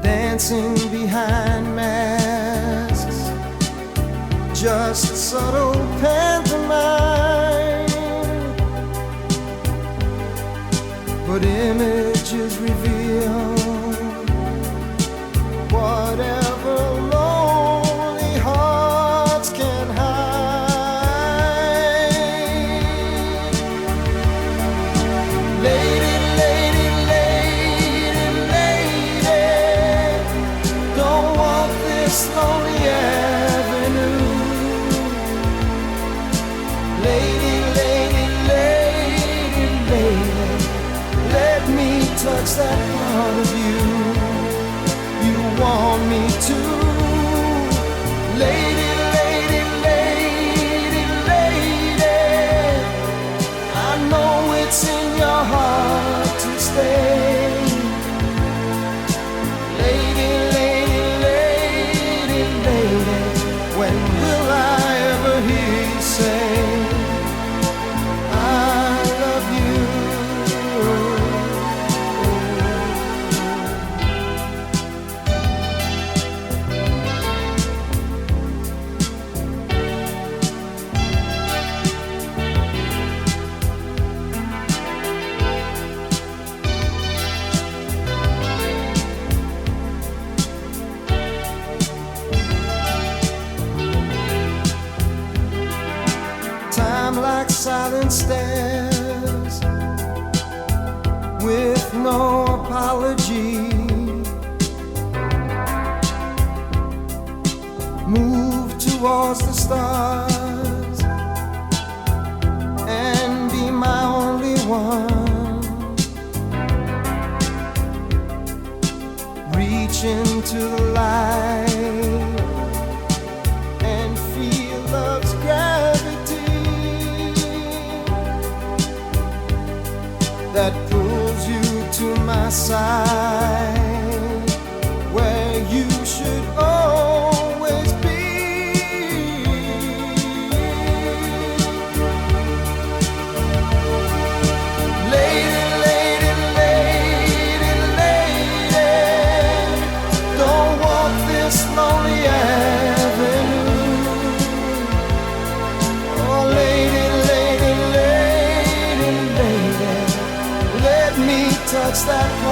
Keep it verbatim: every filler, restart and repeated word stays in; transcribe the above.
dancing behind masks, just subtle pantomime, but images reveal whatever lonely hearts can hide. Lady, lady, lady, lady, don't walk this lonely avenue. Lady, lady, lady, lady, let me touch that part of you you want me to. Lady, lady, lady, lady, I know it's in your heart to stay. Lady, lady, lady, lady, when will I ever hear you say I love you? Time like silent stairs, with no apology, move towards the stars and be my only one. Reach into the light and feel love's gravity that pulls you to my side, where you should always be. Lady, lady, lady, lady, don't walk this lonely avenue. Oh, lady, lady, lady, lady, let me touch that